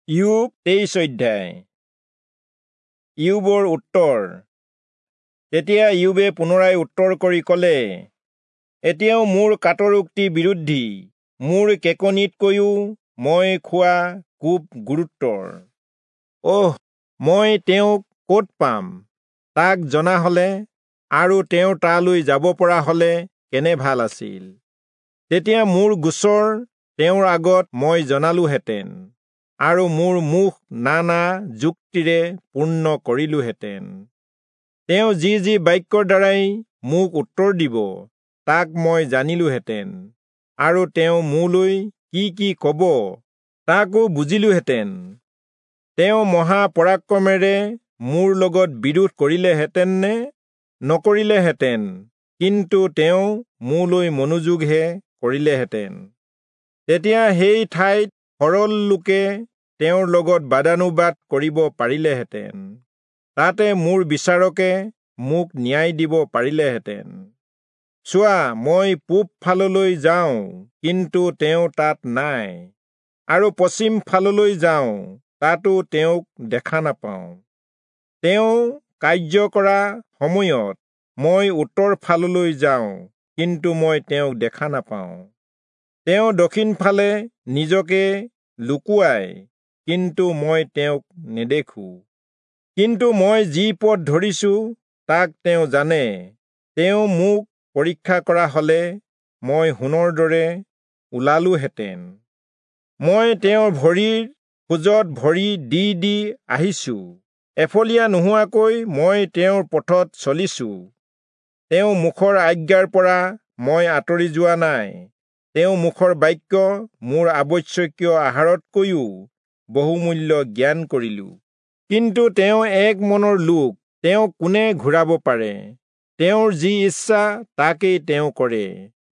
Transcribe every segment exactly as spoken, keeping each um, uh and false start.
ইয়োব তেইছ অধ্যায়। ইয়োবৰ উত্তৰ। তেতিয়া ইয়োবে পুনৰাই উত্তৰ কৰি ক'লে, এতিয়াও মোৰ কাটৰোক্তি বিৰুদ্ধী, মোৰ কেকনিতকৈও মই খোৱা কোব গুৰুতৰ। অহ, মই তেওঁক ক'ত পাম? তাক জনা হ'লে আৰু তেওঁৰ তালৈ যাব পৰা হ'লে কেনে ভাল আছিল। তেতিয়া মোৰ গোচৰ তেওঁৰ আগত মই জনালোহেঁতেন আৰু মোৰ মুখ নানা যুক্তিৰে পূৰ্ণ কৰিলোহেঁতেন। তেওঁ যি যি বাক্যৰ দ্বাৰাই মোক উত্তৰ দিব, তাক মই জানিলোহেঁতেন আৰু তেওঁ মোলৈ কি কি ক'ব, তাকো বুজিলোহেঁতেন। তেওঁ মহাপৰাক্ৰমেৰে মোৰ লগত বিৰোধ কৰিলেহেঁতেন নে নকৰিলেহেঁতেন, কিন্তু তেওঁ মোলৈ মনোযোগহে কৰিলেহেঁতেন। তেতিয়া সেই ঠাইত সৰল লোকে তেওঁৰ লগত বাদানুবাদ কৰিব পাৰিলেহেঁতেন। তাতে মোৰ বিচাৰকে মোক ন্যায় দিব পাৰিলেহেঁতেন। চোৱা, মই পূব ফাললৈ যাওঁ, কিন্তু তেওঁ তাত নাই, আৰু পশ্চিম ফাললৈ যাওঁ, তাতো তেওঁক দেখা নাপাওঁ। তেওঁ কাৰ্য কৰা সময়ত মই উত্তৰ ফাললৈ যাওঁ, কিন্তু মই তেওঁক দেখা নাপাওঁ। তেওঁ দক্ষিণ ফালে নিজকে লুকুৱাই, কিন্তু মই তেওঁক নেদেখোঁ। কিন্তু মই যি পথ ধৰিছোঁ তাক তেওঁ জানে। তেওঁ মোক পৰীক্ষা কৰা হ'লে মই সোণৰ দৰে ওলালোহেঁতেন। মই তেওঁৰ ভৰিৰ খোজত ভৰি দি দি আহিছোঁ। এফলীয়া নোহোৱাকৈ মই তেওঁৰ পথত চলিছোঁ। তেওঁ মুখৰ আজ্ঞাৰ পৰা মই আঁতৰি যোৱা নাই। তেওঁ মুখৰ বাক্য মোৰ আৱশ্যকীয় আহাৰতকৈও বহুমূল্য জ্ঞান কৰিলোঁ। কিন্তু তেওঁ এক মনৰ লোক, তেওঁক কোনে ঘূৰাব পাৰে? তেওঁৰ যি ইচ্ছা তাকেই তেওঁ কৰে।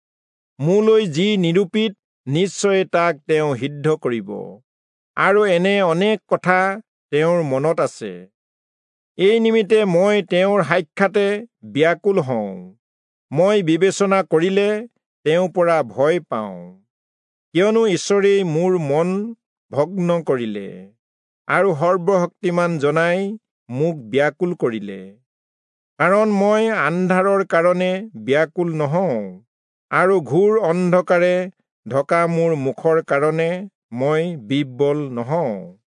মোলৈ যি নিৰূপিত, নিশ্চয় তাক তেওঁ সিদ্ধ কৰিব। আৰু এনে অনেক কথা তেওঁৰ মনত আছে। এই নিমিত্তে মই তেওঁৰ সাক্ষাতে ব্যাকুল হওঁ। মই বিবেচনা কৰিলে তেওঁৰ পৰা ভয় পাওঁ। কিয়নো ঈশ্বৰেই মোৰ মন ভগ্ন কৰিলে, আৰু সৰ্বশক্তিমান জনাই মোক ব্যাকুল কৰিলে। কাৰণ মই আন্ধাৰৰ কাৰণে ব্যাকুল নহওঁ, আৰু ঘোৰ অন্ধকাৰে ঢকা মোৰ মুখৰ কাৰণে মই বিহ্বল নহওঁ।